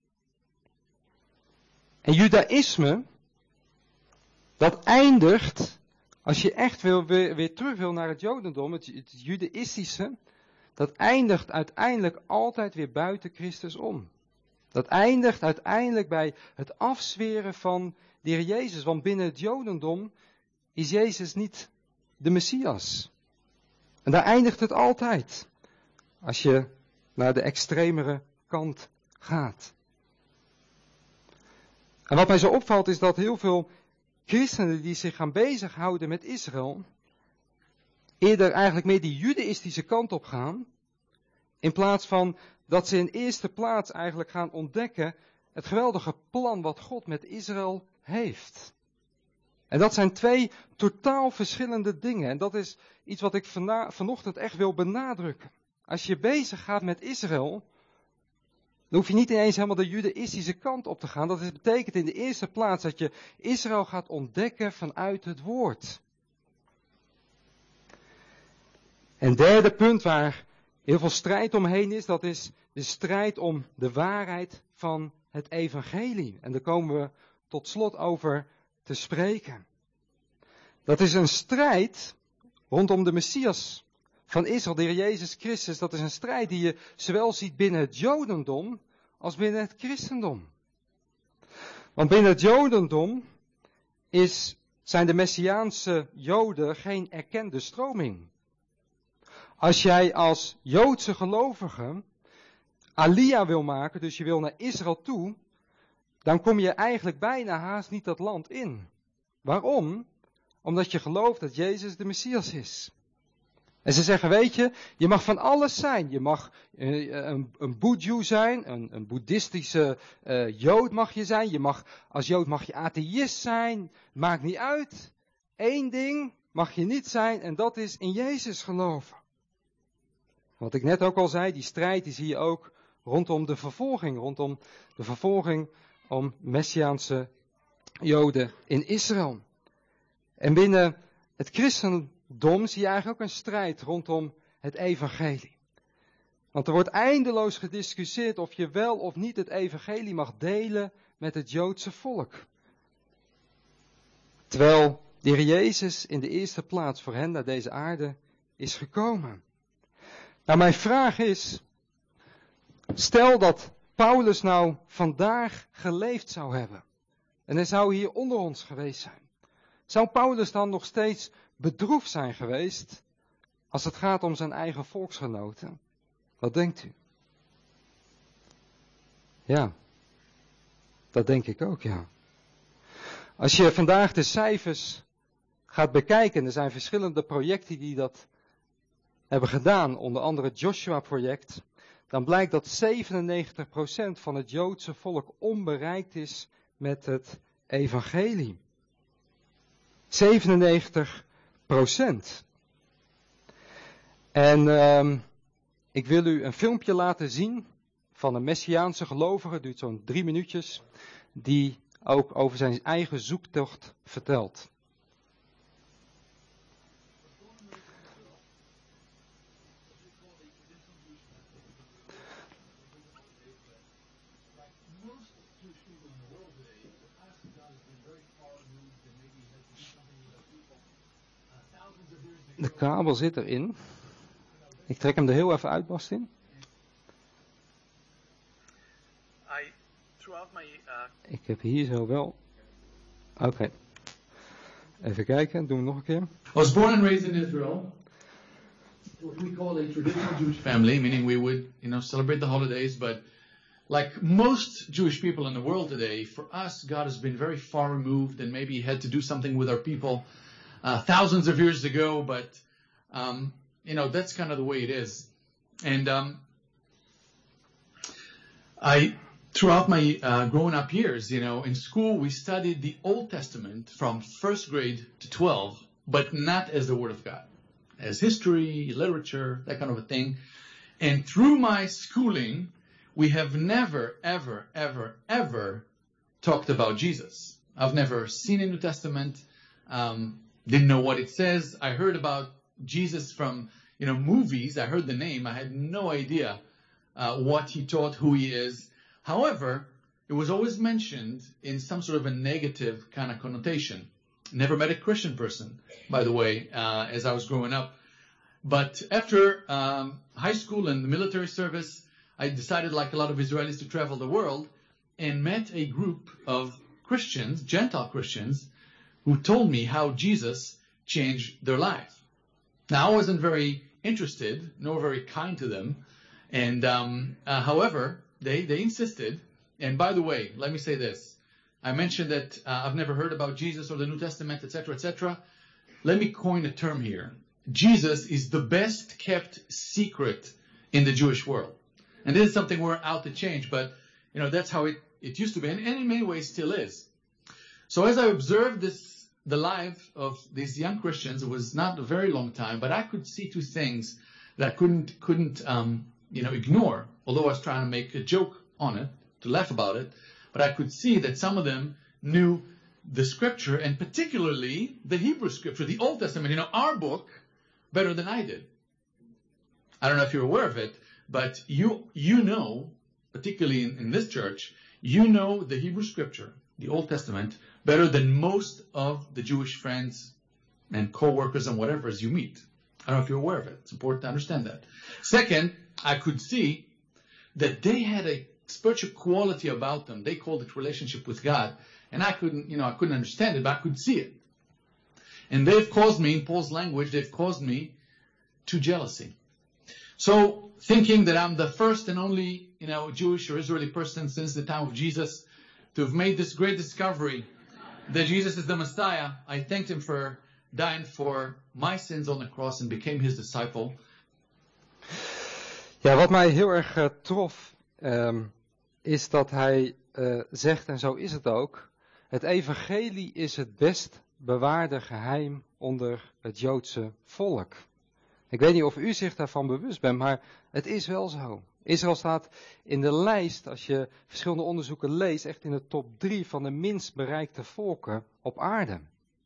En judaïsme, dat eindigt, als je echt wil, weer, weer terug wil naar het jodendom, het, het judaïstische, dat eindigt uiteindelijk altijd weer buiten Christus om. Dat eindigt uiteindelijk bij het afzweren van de Heer Jezus. Want binnen het jodendom is Jezus niet de Messias. En daar eindigt het altijd. Als je naar de extremere kant gaat. En wat mij zo opvalt is dat heel veel christenen die zich gaan bezighouden met Israël, eerder eigenlijk meer die judaïstische kant op gaan, in plaats van dat ze in eerste plaats eigenlijk gaan ontdekken het geweldige plan wat God met Israël heeft. En dat zijn twee totaal verschillende dingen. En dat is iets wat ik vana- vanochtend echt wil benadrukken. Als je bezig gaat met Israël, dan hoef je niet ineens helemaal de judaïstische kant op te gaan. Dat betekent in de eerste plaats dat je Israël gaat ontdekken vanuit het woord. En derde punt waar heel veel strijd omheen is, dat is de strijd om de waarheid van het evangelie. En daar komen we tot slot over te spreken. Dat is een strijd rondom de Messias van Israël, de Heer Jezus Christus. Dat is een strijd die je zowel ziet binnen het Jodendom als binnen het christendom. Want binnen het Jodendom is, zijn de Messiaanse Joden geen erkende stroming. Als jij als Joodse gelovige Aliyah wil maken, dus je wil naar Israël toe, dan kom je eigenlijk bijna haast niet dat land in. Waarom? Omdat je gelooft dat Jezus de Messias is. En ze zeggen, weet je, je mag van alles zijn. Je mag uh, een, een boeddhu zijn, een, een boeddhistische uh, Jood mag je zijn. Je mag, als Jood mag je atheïst zijn, maakt niet uit. Eén ding mag je niet zijn en dat is in Jezus geloven. Wat ik net ook al zei, die strijd die zie je ook rondom de vervolging, rondom de vervolging om Messiaanse Joden in Israël. En binnen het christendom zie je eigenlijk ook een strijd rondom het evangelie. Want er wordt eindeloos gediscussieerd of je wel of niet het evangelie mag delen met het Joodse volk. Terwijl de Heer Jezus in de eerste plaats voor hen naar deze aarde is gekomen. Nou, mijn vraag is, stel dat Paulus nou vandaag geleefd zou hebben. En hij zou hier onder ons geweest zijn. Zou Paulus dan nog steeds bedroefd zijn geweest als het gaat om zijn eigen volksgenoten? Wat denkt u? Ja, dat denk ik ook, ja. Als je vandaag de cijfers gaat bekijken, er zijn verschillende projecten die dat hebben gedaan, onder andere het Joshua-project, dan blijkt dat zevenennegentig procent van het Joodse volk onbereikt is met het evangelie. zevenennegentig procent. En um, ik wil u een filmpje laten zien van een Messiaanse gelovige, duurt zo'n drie minuutjes, die ook over zijn eigen zoektocht vertelt. De kabel zit erin. Ik trek hem er heel even uit, Bastien. Ik heb hier zo wel... Oké. Okay. Even kijken, doen we nog een keer. I was born and raised in Israel. What we call a traditional Jewish family, meaning we would, you know, celebrate the holidays, but like most Jewish people in the world today, for us, God has been very far removed and maybe had to do something with our people uh, thousands of years ago, but, um, you know, that's kind of the way it is. And um, I... Throughout my uh, growing up years, you know, in school we studied the Old Testament from first grade to twelve, but not as the Word of God, as history, literature, that kind of a thing. And through my schooling, we have never, ever, ever, ever talked about Jesus. I've never seen a New Testament, um, didn't know what it says. I heard about Jesus from, you know, movies. I heard the name. I had no idea uh, what he taught, who he is. However, it was always mentioned in some sort of a negative kind of connotation. Never met a Christian person, by the way, uh, as I was growing up. But after um, high school and the military service, I decided, like a lot of Israelis, to travel the world and met a group of Christians, Gentile Christians, who told me how Jesus changed their life. Now, I wasn't very interested, nor very kind to them. And um, uh, however... They they insisted, and by the way, let me say this. I mentioned that uh, I've never heard about Jesus or the New Testament, et cetera, et cetera. Let me coin a term here. Jesus is the best kept secret in the Jewish world. And this is something we're out to change, but you know that's how it, it used to be, and, and in many ways still is. So as I observed this, the life of these young Christians, it was not a very long time, but I could see two things that I couldn't couldn't um, you know ignore. Although I was trying to make a joke on it, to laugh about it, but I could see that some of them knew the scripture, and particularly the Hebrew scripture, the Old Testament, you know, our book, better than I did. I don't know if you're aware of it, but you you know, particularly in, in this church, you know the Hebrew scripture, the Old Testament, better than most of the Jewish friends and co-workers and whatever as you meet. I don't know if you're aware of it. It's important to understand that. Second, I could see that they had a spiritual quality about them. They called it relationship with God. And I couldn't, you know, I couldn't understand it, but I could see it. And they've caused me, in Paul's language, they've caused me to jealousy. So, thinking that I'm the first and only, you know, Jewish or Israeli person since the time of Jesus to have made this great discovery that Jesus is the Messiah, I thanked him for dying for my sins on the cross and became his disciple. Ja, wat mij heel erg uh, trof, um, is dat hij uh, zegt, en zo is het ook, het evangelie is het best bewaarde geheim onder het Joodse volk. Ik weet niet of u zich daarvan bewust bent, maar het is wel zo. Israël staat in de lijst, als je verschillende onderzoeken leest, echt in de top drie van de minst bereikte volken op aarde.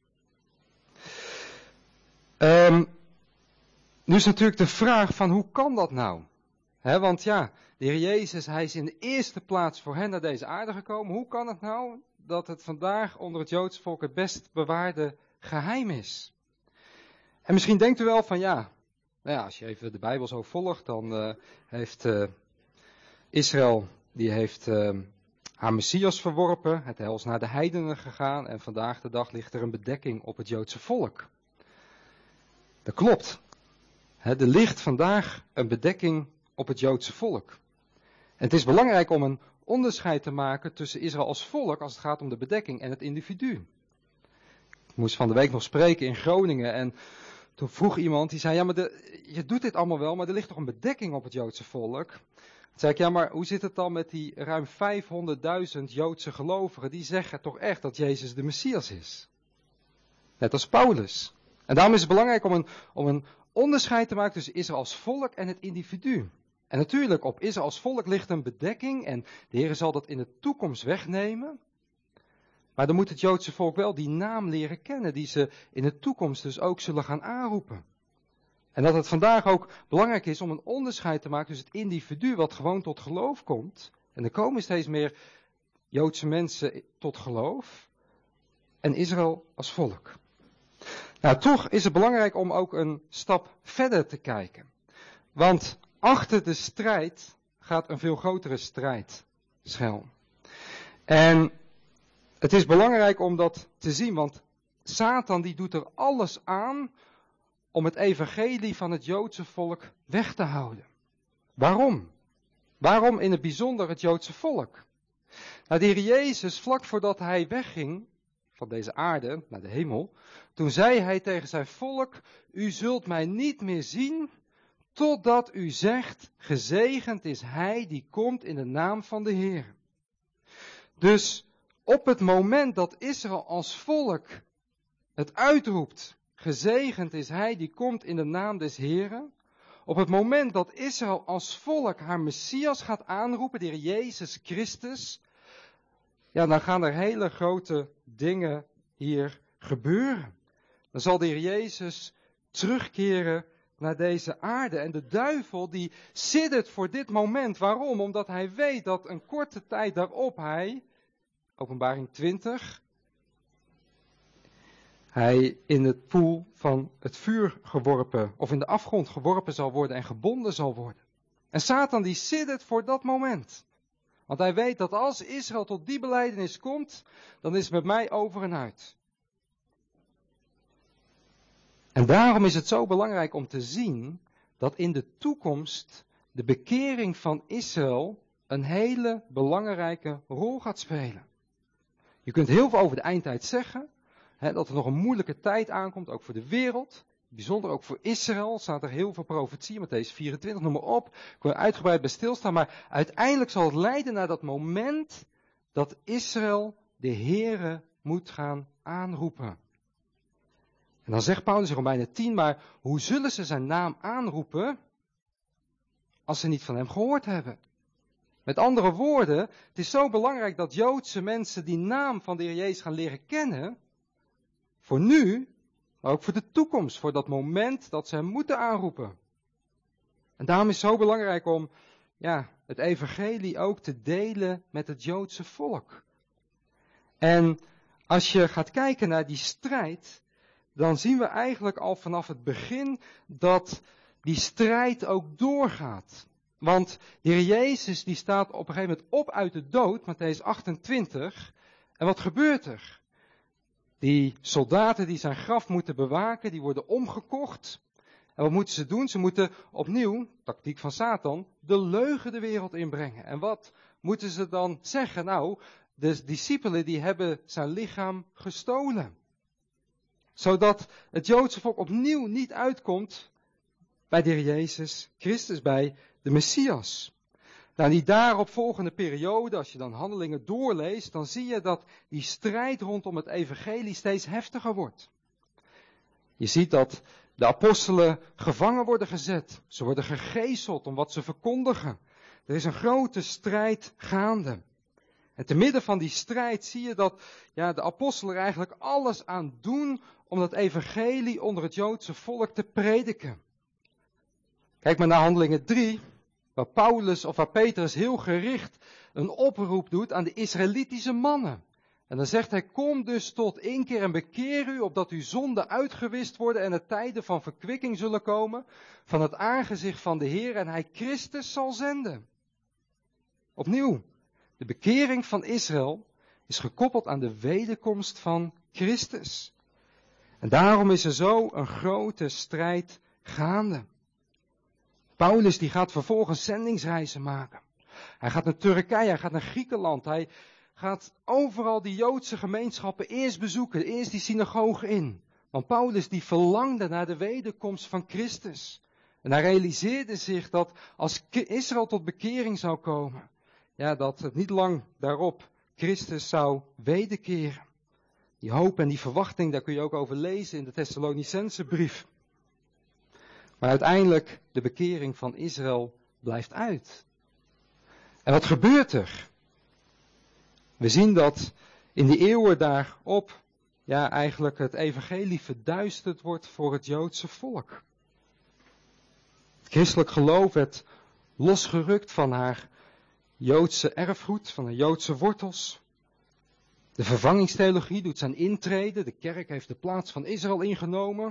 Um, nu is natuurlijk de vraag van hoe kan dat nou? He, want ja, de Heer Jezus, hij is in de eerste plaats voor hen naar deze aarde gekomen. Hoe kan het nou dat het vandaag onder het Joodse volk het best bewaarde geheim is? En misschien denkt u wel van ja, nou ja, als je even de Bijbel zo volgt, dan uh, heeft uh, Israël, die heeft uh, haar Messias verworpen, het heil is naar de heidenen gegaan en vandaag de dag ligt er een bedekking op het Joodse volk. Dat klopt. He, er ligt vandaag een bedekking op het Joodse volk. En het is belangrijk om een onderscheid te maken tussen Israël als volk, als het gaat om de bedekking, en het individu. Ik moest van de week nog spreken in Groningen en toen vroeg iemand, die zei, ja maar de, je doet dit allemaal wel, maar er ligt toch een bedekking op het Joodse volk? Toen zei ik, ja maar hoe zit het dan met die ruim vijfhonderdduizend Joodse gelovigen, die zeggen toch echt dat Jezus de Messias is? Net als Paulus. En daarom is het belangrijk om een, om een onderscheid te maken tussen Israël als volk en het individu. En natuurlijk, op Israël als volk ligt een bedekking en de Heer zal dat in de toekomst wegnemen. Maar dan moet het Joodse volk wel die naam leren kennen, die ze in de toekomst dus ook zullen gaan aanroepen. En dat het vandaag ook belangrijk is om een onderscheid te maken tussen het individu wat gewoon tot geloof komt. En er komen steeds meer Joodse mensen tot geloof. En Israël als volk. Nou, toch is het belangrijk om ook een stap verder te kijken. Want achter de strijd gaat een veel grotere strijd schuil. En het is belangrijk om dat te zien, want Satan die doet er alles aan om het evangelie van het Joodse volk weg te houden. Waarom? Waarom in het bijzonder het Joodse volk? Nou, de Heer Jezus, vlak voordat hij wegging van deze aarde naar de hemel, toen zei hij tegen zijn volk, u zult mij niet meer zien, totdat u zegt, gezegend is hij die komt in de naam van de Heer. Dus op het moment dat Israël als volk het uitroept, gezegend is hij die komt in de naam des Heeren, op het moment dat Israël als volk haar Messias gaat aanroepen, de Heer Jezus Christus, ja, dan gaan er hele grote dingen hier gebeuren. Dan zal de Heer Jezus terugkeren naar deze aarde. En de duivel die siddert voor dit moment. Waarom? Omdat hij weet dat een korte tijd daarop hij, Openbaring twintig, hij in het poel van het vuur geworpen, of in de afgrond geworpen zal worden en gebonden zal worden. En Satan die siddert voor dat moment. Want hij weet dat als Israël tot die belijdenis komt, dan is het met mij over en uit. En daarom is het zo belangrijk om te zien dat in de toekomst de bekering van Israël een hele belangrijke rol gaat spelen. Je kunt heel veel over de eindtijd zeggen, hè, dat er nog een moeilijke tijd aankomt, ook voor de wereld. Bijzonder ook voor Israël, staat er heel veel profetieën, Mattheüs vierentwintig, noem maar op. Ik wil er uitgebreid bij stilstaan, maar uiteindelijk zal het leiden naar dat moment dat Israël de Heere moet gaan aanroepen. En dan zegt Paulus in Romeinen tien, maar hoe zullen ze zijn naam aanroepen als ze niet van hem gehoord hebben? Met andere woorden, het is zo belangrijk dat Joodse mensen die naam van de Heer Jezus gaan leren kennen, voor nu, maar ook voor de toekomst, voor dat moment dat ze hem moeten aanroepen. En daarom is het zo belangrijk om ja, het evangelie ook te delen met het Joodse volk. En als je gaat kijken naar die strijd, dan zien we eigenlijk al vanaf het begin dat die strijd ook doorgaat. Want de Heer Jezus die staat op een gegeven moment op uit de dood, Mattheüs achtentwintig. En wat gebeurt er? Die soldaten die zijn graf moeten bewaken, die worden omgekocht. En wat moeten ze doen? Ze moeten opnieuw, tactiek van Satan, de leugen de wereld inbrengen. En wat moeten ze dan zeggen? Nou, de discipelen die hebben zijn lichaam gestolen. Zodat het Joodse volk opnieuw niet uitkomt bij de Heer Jezus Christus, bij de Messias. Nou, die daarop volgende periode, als je dan Handelingen doorleest, dan zie je dat die strijd rondom het evangelie steeds heftiger wordt. Je ziet dat de apostelen gevangen worden gezet. Ze worden gegezeld om wat ze verkondigen. Er is een grote strijd gaande. En te midden van die strijd zie je dat ja, de apostelen er eigenlijk alles aan doen om dat evangelie onder het Joodse volk te prediken. Kijk maar naar Handelingen drie, waar Paulus of waar Petrus heel gericht een oproep doet aan de Israëlitische mannen. En dan zegt hij, kom dus tot inkeer en bekeer u, opdat uw zonden uitgewist worden en er tijden van verkwikking zullen komen van het aangezicht van de Heer en hij Christus zal zenden. Opnieuw, de bekering van Israël is gekoppeld aan de wederkomst van Christus. En daarom is er zo een grote strijd gaande. Paulus die gaat vervolgens zendingsreizen maken. Hij gaat naar Turkije, hij gaat naar Griekenland, hij gaat overal die Joodse gemeenschappen eerst bezoeken, eerst die synagogen in. Want Paulus die verlangde naar de wederkomst van Christus. En hij realiseerde zich dat als Israël tot bekering zou komen, ja, dat het niet lang daarop Christus zou wederkeren. Die hoop en die verwachting, daar kun je ook over lezen in de Thessalonicense brief. Maar uiteindelijk, de bekering van Israël blijft uit. En wat gebeurt er? We zien dat in de eeuwen daarop, ja, eigenlijk het evangelie verduisterd wordt voor het Joodse volk. Het christelijk geloof werd losgerukt van haar Joodse erfgoed, van haar Joodse wortels. De vervangingstheologie doet zijn intrede, de kerk heeft de plaats van Israël ingenomen.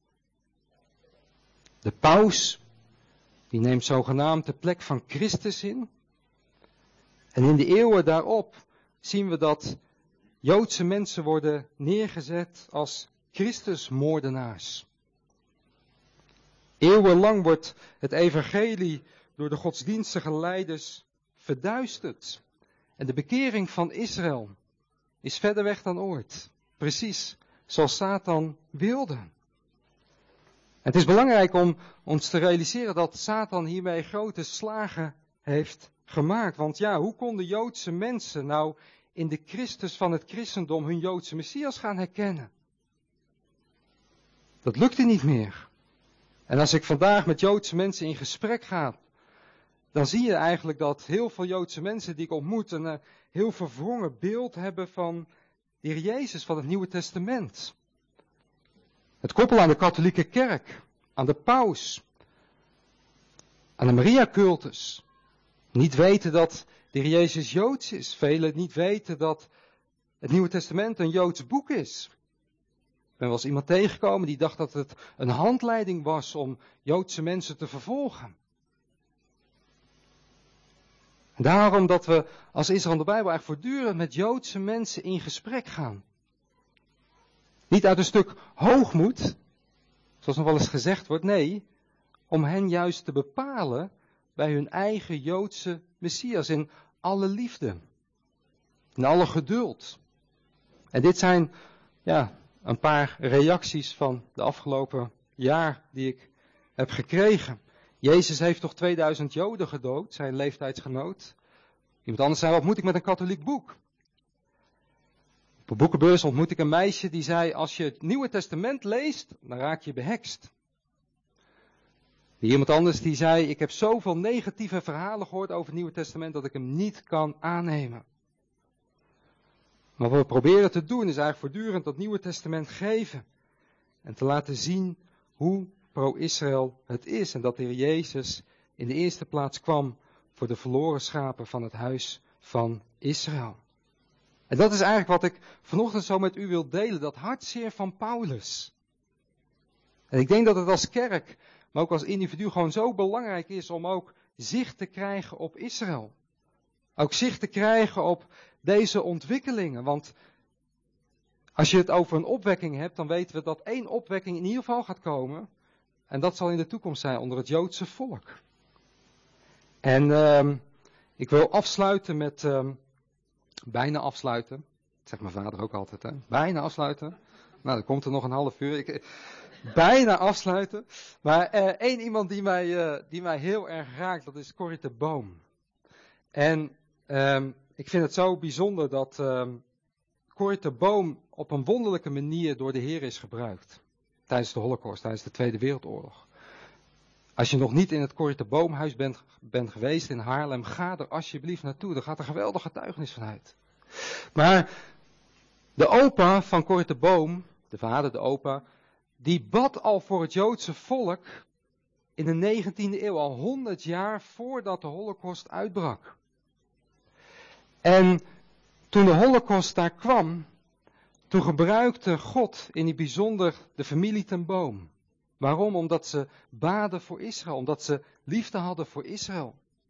De paus, die neemt zogenaamd de plek van Christus in. En in de eeuwen daarop zien we dat Joodse mensen worden neergezet als Christusmoordenaars. Eeuwenlang wordt het evangelie door de godsdienstige leiders verduisterd. En de bekering van Israël is verder weg dan ooit. Precies zoals Satan wilde. Het is belangrijk om ons te realiseren dat Satan hiermee grote slagen heeft gemaakt. Want ja, hoe konden Joodse mensen nou in de Christus van het christendom hun Joodse Messias gaan herkennen? Dat lukte niet meer. En als ik vandaag met Joodse mensen in gesprek ga, dan zie je eigenlijk dat heel veel Joodse mensen die ik ontmoet een uh, heel verwrongen beeld hebben van de Heer Jezus van het Nieuwe Testament. Het koppelen aan de katholieke kerk, aan de paus, aan de Maria-cultus. Niet weten dat de Heer Jezus Joods is. Velen niet weten dat het Nieuwe Testament een Joods boek is. Ik ben wel eens iemand tegengekomen die dacht dat het een handleiding was om Joodse mensen te vervolgen. En daarom dat we als Israël de Bijbel eigenlijk voortdurend met Joodse mensen in gesprek gaan. Niet uit een stuk hoogmoed, zoals nog wel eens gezegd wordt, nee, om hen juist te bepalen bij hun eigen Joodse Messias in alle liefde, in alle geduld. En dit zijn, ja, een paar reacties van de afgelopen jaar die ik heb gekregen. Jezus heeft toch tweeduizend Joden gedood, zijn leeftijdsgenoot. Iemand anders zei, wat moet ik met een katholiek boek? Op een boekenbeurs ontmoet ik een meisje die zei, als je het Nieuwe Testament leest, dan raak je behekst. Iemand anders die zei, ik heb zoveel negatieve verhalen gehoord over het Nieuwe Testament dat ik hem niet kan aannemen. Maar wat we proberen te doen is eigenlijk voortdurend dat Nieuwe Testament geven. En te laten zien hoe pro-Israël het is. En dat de Heer Jezus in de eerste plaats kwam voor de verloren schapen van het huis van Israël. En dat is eigenlijk wat ik vanochtend zo met u wil delen. Dat hartzeer van Paulus. En ik denk dat het als kerk, maar ook als individu gewoon zo belangrijk is om ook zicht te krijgen op Israël. Ook zicht te krijgen op deze ontwikkelingen. Want als je het over een opwekking hebt, dan weten we dat één opwekking in ieder geval gaat komen. En dat zal in de toekomst zijn onder het Joodse volk. En uh, ik wil afsluiten met, uh, bijna afsluiten. Dat zegt mijn vader ook altijd, hè. Bijna afsluiten. Nou, dan komt er nog een half uur. Ik, bijna afsluiten. Maar uh, één iemand die mij, uh, die mij heel erg raakt, dat is Corrie de Boom. En um, ik vind het zo bijzonder dat um, Corrie de Boom op een wonderlijke manier door de Heer is gebruikt. Tijdens de Holocaust, tijdens de Tweede Wereldoorlog. Als je nog niet in het Corrie ten Boomhuis bent, bent geweest in Haarlem, ga er alsjeblieft naartoe. Daar gaat een geweldige getuigenis van uit. Maar de opa van Corrie ten Boom, de vader, de opa, die bad al voor het Joodse volk in de negentiende eeuw, al honderd jaar voordat de Holocaust uitbrak. En toen de Holocaust daar kwam, toen gebruikte God in die bijzonder de familie ten Boom. Waarom? Omdat ze baden voor Israël, omdat ze liefde hadden voor Israël.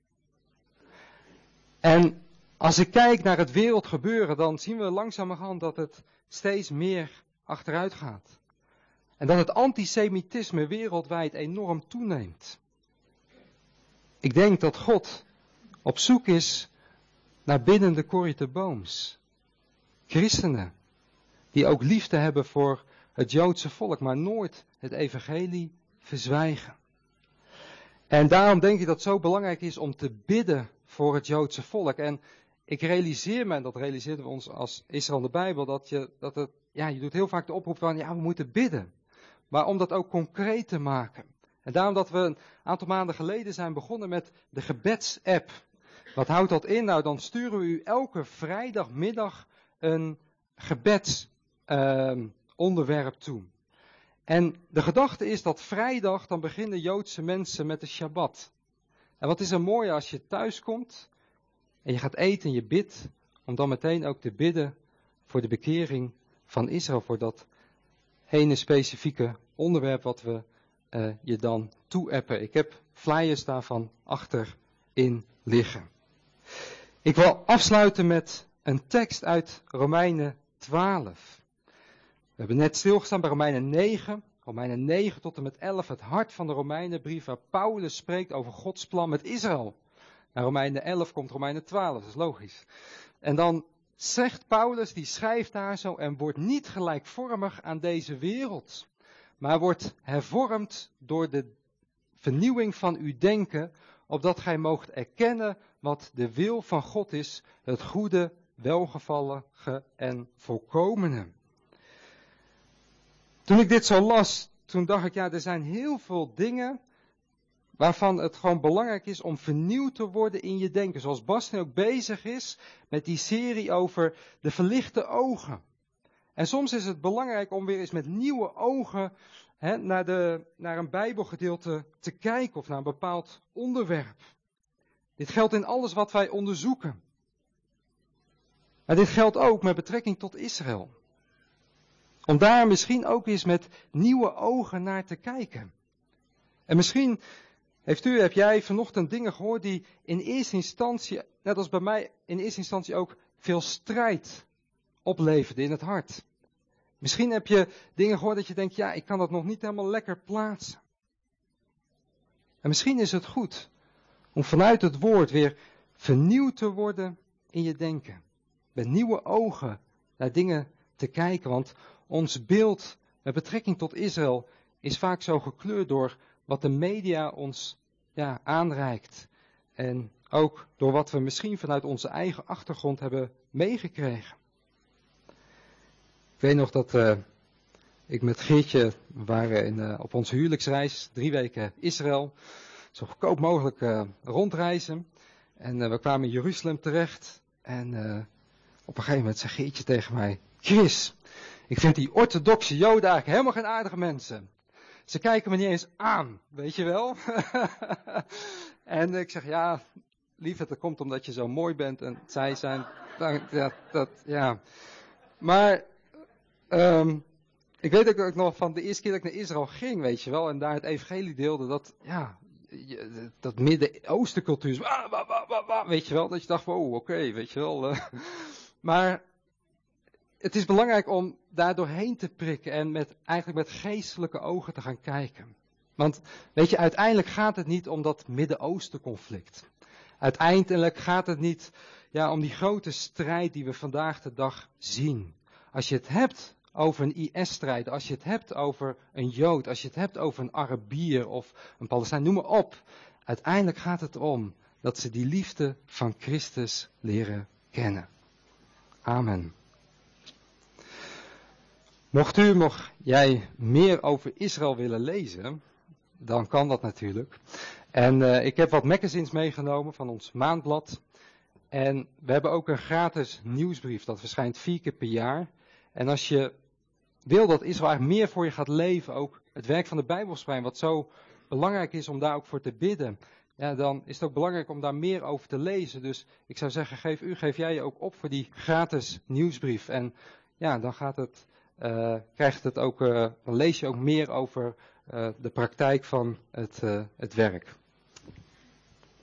En als ik kijk naar het wereldgebeuren, dan zien we langzamerhand dat het steeds meer achteruit gaat. En dat het antisemitisme wereldwijd enorm toeneemt. Ik denk dat God op zoek is naar biddende Corrie ten Booms. Christenen die ook liefde hebben voor het Joodse volk, maar nooit het evangelie verzwijgen. En daarom denk ik dat het zo belangrijk is om te bidden voor het Joodse volk. En ik realiseer me, en dat realiseerden we ons als Israël in de Bijbel, dat je, dat het, ja, je doet heel vaak de oproep van, ja, we moeten bidden. Maar om dat ook concreet te maken. En daarom dat we een aantal maanden geleden zijn begonnen met de gebedsapp. Wat houdt dat in? Nou, dan sturen we u elke vrijdagmiddag een gebedsonderwerp uh, toe. En de gedachte is dat vrijdag, dan beginnen Joodse mensen met de Shabbat. En wat is er mooi als je thuis komt en je gaat eten en je bidt, om dan meteen ook te bidden voor de bekering van Israël, voor dat ene specifieke onderwerp wat we uh, je dan toe-appen. Ik heb flyers daarvan achterin liggen. Ik wil afsluiten met een tekst uit Romeinen twaalf. We hebben net stilgestaan bij Romeinen negen. Romeinen negen tot en met elf, het hart van de Romeinenbrief, waar Paulus spreekt over Gods plan met Israël. Naar Romeinen elf komt Romeinen twaalf, dat is logisch. En dan zegt Paulus, die schrijft daar zo, en wordt niet gelijkvormig aan deze wereld, maar wordt hervormd door de vernieuwing van uw denken, opdat gij moogt erkennen wat de wil van God is, het goede, welgevallige en volkomene. Toen ik dit zo las, toen dacht ik, ja, er zijn heel veel dingen waarvan het gewoon belangrijk is om vernieuwd te worden in je denken. Zoals Bastian ook bezig is met die serie over de verlichte ogen. En soms is het belangrijk om weer eens met nieuwe ogen hè, naar, de, naar een Bijbelgedeelte te kijken of naar een bepaald onderwerp. Dit geldt in alles wat wij onderzoeken. Maar dit geldt ook met betrekking tot Israël. Om daar misschien ook eens met nieuwe ogen naar te kijken. En misschien heeft u, heb jij vanochtend dingen gehoord die in eerste instantie, net als bij mij, in eerste instantie ook veel strijd opleverden in het hart. Misschien heb je dingen gehoord dat je denkt, ja, ik kan dat nog niet helemaal lekker plaatsen. En misschien is het goed om vanuit het woord weer vernieuwd te worden in je denken. Met nieuwe ogen naar dingen te kijken, want ons beeld met betrekking tot Israël is vaak zo gekleurd door wat de media ons ja, aanreikt. En ook door wat we misschien vanuit onze eigen achtergrond hebben meegekregen. Ik weet nog dat uh, ik met Geertje waren in, uh, op onze huwelijksreis, drie weken Israël, zo goedkoop mogelijk uh, rondreizen. En uh, we kwamen in Jeruzalem terecht en uh, op een gegeven moment zei Geertje tegen mij, Chris, ik vind die orthodoxe Joden eigenlijk helemaal geen aardige mensen. Ze kijken me niet eens aan, weet je wel. En ik zeg, ja, lieverd, dat komt omdat je zo mooi bent. En zij zijn, ja, dat, ja. Maar, um, ik weet ook dat ik nog van de eerste keer dat ik naar Israël ging, weet je wel. En daar het evangelie deelde, dat, ja, dat Midden-Oosten cultuur, weet je wel. Dat je dacht, wow, oké, okay, weet je wel. Maar het is belangrijk om daar doorheen te prikken en met, eigenlijk met geestelijke ogen te gaan kijken. Want, weet je, uiteindelijk gaat het niet om dat Midden-Oosten conflict. Uiteindelijk gaat het niet ja, om die grote strijd die we vandaag de dag zien. Als je het hebt over een I S-strijd, als je het hebt over een Jood, als je het hebt over een Arabier of een Palestijn, noem maar op. Uiteindelijk gaat het om dat ze die liefde van Christus leren kennen. Amen. Mocht u, mocht jij meer over Israël willen lezen, dan kan dat natuurlijk. En uh, ik heb wat magazines meegenomen van ons maandblad. En we hebben ook een gratis nieuwsbrief, dat verschijnt vier keer per jaar. En als je wil dat Israël eigenlijk meer voor je gaat leven, ook het werk van de Bijbelspreiding, wat zo belangrijk is om daar ook voor te bidden, ja, dan is het ook belangrijk om daar meer over te lezen. Dus ik zou zeggen, geef u, geef jij je ook op voor die gratis nieuwsbrief. En ja, dan gaat het, uh, krijgt het ook, uh, dan lees je ook meer over uh, de praktijk van het, uh, het werk.